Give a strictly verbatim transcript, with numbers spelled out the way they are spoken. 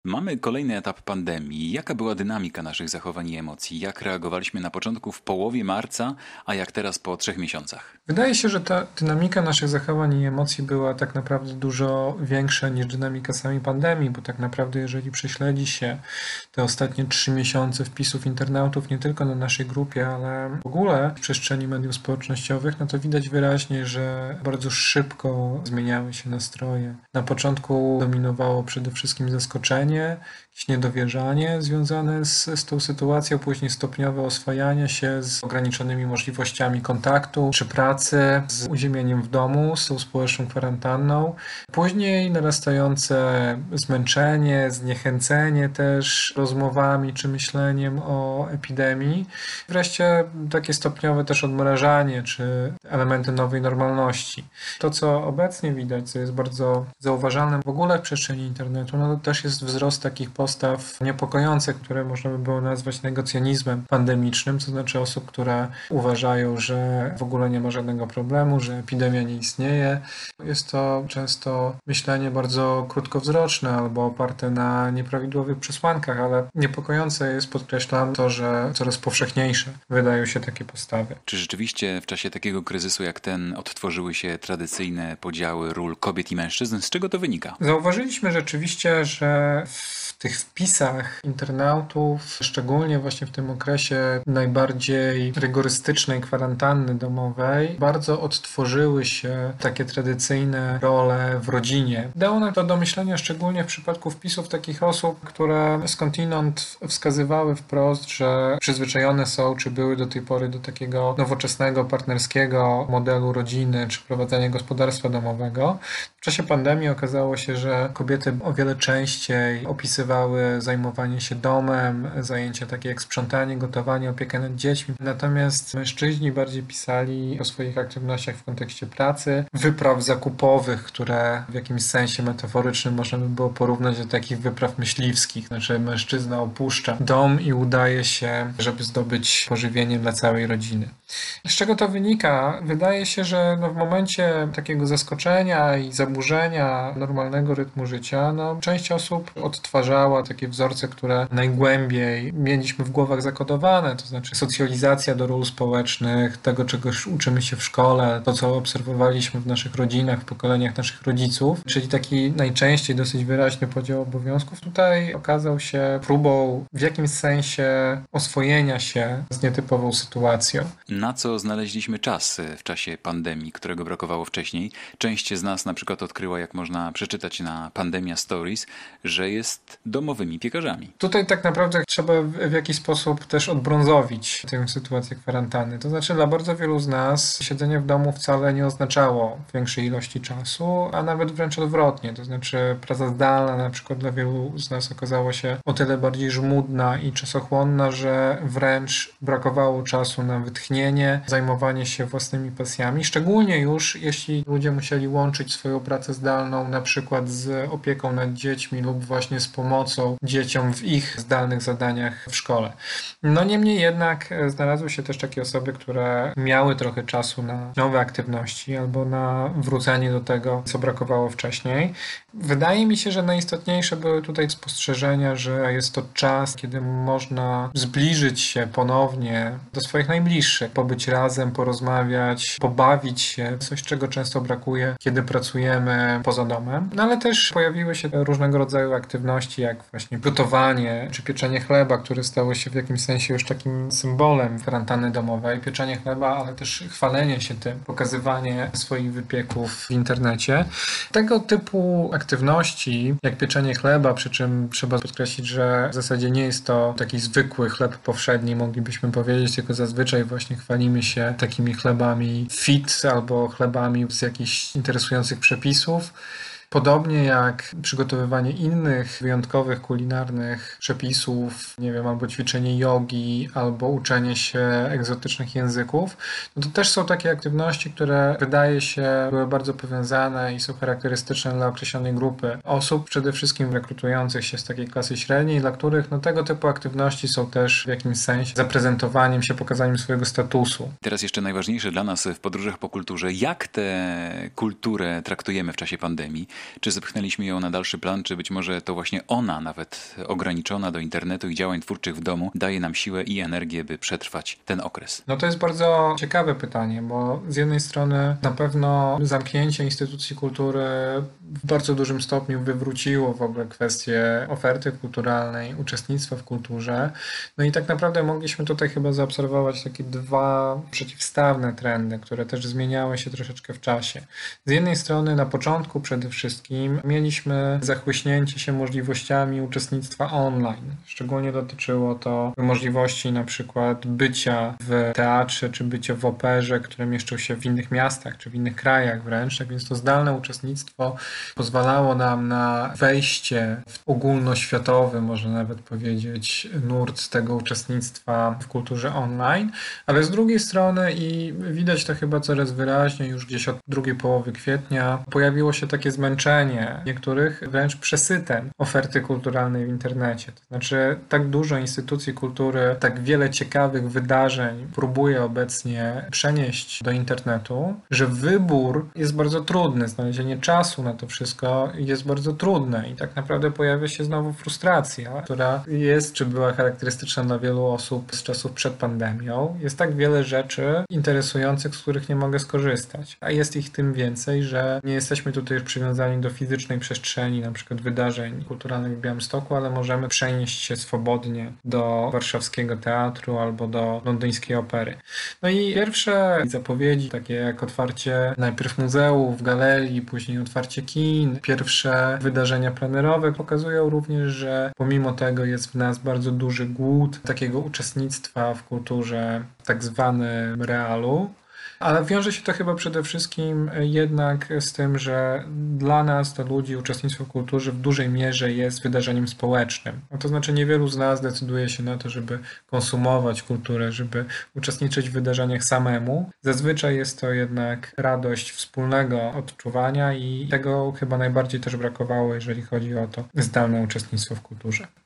Mamy kolejny etap pandemii. Jaka była dynamika naszych zachowań i emocji? Jak reagowaliśmy na początku w połowie marca, a jak teraz po trzech miesiącach? Wydaje się, że ta dynamika naszych zachowań i emocji była tak naprawdę dużo większa niż dynamika samej pandemii, bo tak naprawdę jeżeli prześledzi się te ostatnie trzy miesiące wpisów internautów nie tylko na naszej grupie, ale w ogóle w przestrzeni mediów społecznościowych, no to widać wyraźnie, że bardzo szybko zmieniały się nastroje. Na początku dominowało przede wszystkim zaskoczenie, jakieś niedowierzanie związane z, z tą sytuacją, później stopniowe oswajanie się z ograniczonymi możliwościami kontaktu czy pracy, z uziemieniem w domu, z tą społeczną kwarantanną. Później narastające zmęczenie, zniechęcenie też rozmowami czy myśleniem o epidemii. Wreszcie takie stopniowe też odmrażanie czy elementy nowej normalności. To, co obecnie widać, co jest bardzo zauważalne w ogóle w przestrzeni internetu, no to też jest wzrost takich postaw niepokojących, które można by było nazwać negocjonizmem pandemicznym, to znaczy osób, które uważają, że w ogóle nie ma żadnego problemu, że epidemia nie istnieje. Jest to często myślenie bardzo krótkowzroczne albo oparte na nieprawidłowych przesłankach, ale niepokojące jest, podkreślam, to, że coraz powszechniejsze wydają się takie postawy. Czy rzeczywiście w czasie takiego kryzysu jak ten odtworzyły się tradycyjne podziały ról kobiet i mężczyzn? Z czego to wynika? Zauważyliśmy rzeczywiście, że w tych wpisach internautów, szczególnie właśnie w tym okresie najbardziej rygorystycznej kwarantanny domowej, bardzo odtworzyły się takie tradycyjne role w rodzinie. Dało nam to do myślenia szczególnie w przypadku wpisów takich osób, które skądinąd wskazywały wprost, że przyzwyczajone są, czy były do tej pory do takiego nowoczesnego, partnerskiego modelu rodziny, czy prowadzenia gospodarstwa domowego. W czasie pandemii okazało się, że kobiety o wiele częściej opisywały zajmowanie się domem, zajęcia takie jak sprzątanie, gotowanie, opiekę nad dziećmi. Natomiast mężczyźni bardziej pisali o swoich aktywnościach w kontekście pracy, wypraw zakupowych, które w jakimś sensie metaforycznym można by było porównać do takich wypraw myśliwskich. Znaczy mężczyzna opuszcza dom i udaje się, żeby zdobyć pożywienie dla całej rodziny. Z czego to wynika? Wydaje się, że no w momencie takiego zaskoczenia i zaburzenia normalnego rytmu życia, no część osób odtwarzała takie wzorce, które najgłębiej mieliśmy w głowach zakodowane, to znaczy socjalizacja do ról społecznych, tego czegoś uczymy się w szkole, to co obserwowaliśmy w naszych rodzinach, w pokoleniach naszych rodziców, czyli taki najczęściej dosyć wyraźny podział obowiązków, tutaj okazał się próbą w jakimś sensie oswojenia się z nietypową sytuacją. Na co znaleźliśmy czas w czasie pandemii, którego brakowało wcześniej? Część z nas na przykład odkryła, jak można przeczytać na Pandemia Stories, że jest domowymi piekarzami. Tutaj tak naprawdę trzeba w jakiś sposób też odbrązowić tę sytuację kwarantanny. To znaczy dla bardzo wielu z nas siedzenie w domu wcale nie oznaczało większej ilości czasu, a nawet wręcz odwrotnie. To znaczy praca zdalna na przykład dla wielu z nas okazała się o tyle bardziej żmudna i czasochłonna, że wręcz brakowało czasu na wytchnienie, zajmowanie się własnymi pasjami, szczególnie już jeśli ludzie musieli łączyć swoją pracę zdalną na przykład z opieką nad dziećmi lub właśnie z pomocą dzieciom w ich zdalnych zadaniach w szkole. No niemniej jednak znalazły się też takie osoby, które miały trochę czasu na nowe aktywności albo na wrócenie do tego, co brakowało wcześniej. Wydaje mi się, że najistotniejsze były tutaj spostrzeżenia, że jest to czas, kiedy można zbliżyć się ponownie do swoich najbliższych, pobyć razem, porozmawiać, pobawić się, coś czego często brakuje, kiedy pracujemy poza domem. No ale też pojawiły się różnego rodzaju aktywności, jak właśnie gotowanie czy pieczenie chleba, które stało się w jakimś sensie już takim symbolem kwarantanny domowej. Pieczenie chleba, ale też chwalenie się tym, pokazywanie swoich wypieków w internecie. Tego typu aktywności, jak pieczenie chleba, przy czym trzeba podkreślić, że w zasadzie nie jest to taki zwykły chleb powszedni, moglibyśmy powiedzieć, tylko zazwyczaj właśnie chwalimy się takimi chlebami fit albo chlebami z jakichś interesujących przepisów. Podobnie jak przygotowywanie innych wyjątkowych kulinarnych przepisów, nie wiem, albo ćwiczenie jogi, albo uczenie się egzotycznych języków, no to też są takie aktywności, które wydaje się były bardzo powiązane i są charakterystyczne dla określonej grupy osób, przede wszystkim rekrutujących się z takiej klasy średniej, dla których no, tego typu aktywności są też w jakimś sensie zaprezentowaniem się, pokazaniem swojego statusu. Teraz jeszcze najważniejsze dla nas w podróżach po kulturze, jak tę kulturę traktujemy w czasie pandemii. czy zepchnęliśmy ją na dalszy plan, czy być może to właśnie ona, nawet ograniczona do internetu i działań twórczych w domu, daje nam siłę i energię, by przetrwać ten okres? No to jest bardzo ciekawe pytanie, bo z jednej strony na pewno zamknięcie instytucji kultury w bardzo dużym stopniu wywróciło w ogóle kwestię oferty kulturalnej, uczestnictwa w kulturze. No i tak naprawdę mogliśmy tutaj chyba zaobserwować takie dwa przeciwstawne trendy, które też zmieniały się troszeczkę w czasie. Z jednej strony na początku przede wszystkim mieliśmy zachłyśnięcie się możliwościami uczestnictwa online. Szczególnie dotyczyło to możliwości na przykład bycia w teatrze, czy bycia w operze, które mieszczą się w innych miastach, czy w innych krajach wręcz. Tak więc to zdalne uczestnictwo pozwalało nam na wejście w ogólnoświatowy, można nawet powiedzieć, nurt tego uczestnictwa w kulturze online, ale z drugiej strony i widać to chyba coraz wyraźniej już gdzieś od drugiej połowy kwietnia pojawiło się takie zmęczenie niektórych wręcz przesytem oferty kulturalnej w internecie. To znaczy tak dużo instytucji kultury, tak wiele ciekawych wydarzeń próbuje obecnie przenieść do internetu, że wybór jest bardzo trudny, znalezienie czasu na to wszystko jest bardzo trudne i tak naprawdę pojawia się znowu frustracja, która jest czy była charakterystyczna dla wielu osób z czasów przed pandemią. Jest tak wiele rzeczy interesujących, z których nie mogę skorzystać, a jest ich tym więcej, że nie jesteśmy tutaj już przywiązani do fizycznej przestrzeni, na przykład wydarzeń kulturalnych w Białymstoku, ale możemy przenieść się swobodnie do warszawskiego teatru albo do londyńskiej opery. No i pierwsze zapowiedzi, takie jak otwarcie najpierw muzeów, galerii, później otwarcie kin, pierwsze wydarzenia plenerowe pokazują również, że pomimo tego jest w nas bardzo duży głód takiego uczestnictwa w kulturze tak zwanym realu. Ale wiąże się to chyba przede wszystkim jednak z tym, że dla nas, to ludzi, uczestnictwo w kulturze w dużej mierze jest wydarzeniem społecznym. No to znaczy niewielu z nas decyduje się na to, żeby konsumować kulturę, żeby uczestniczyć w wydarzeniach samemu. Zazwyczaj jest to jednak radość wspólnego odczuwania i tego chyba najbardziej też brakowało, jeżeli chodzi o to zdalne uczestnictwo w kulturze.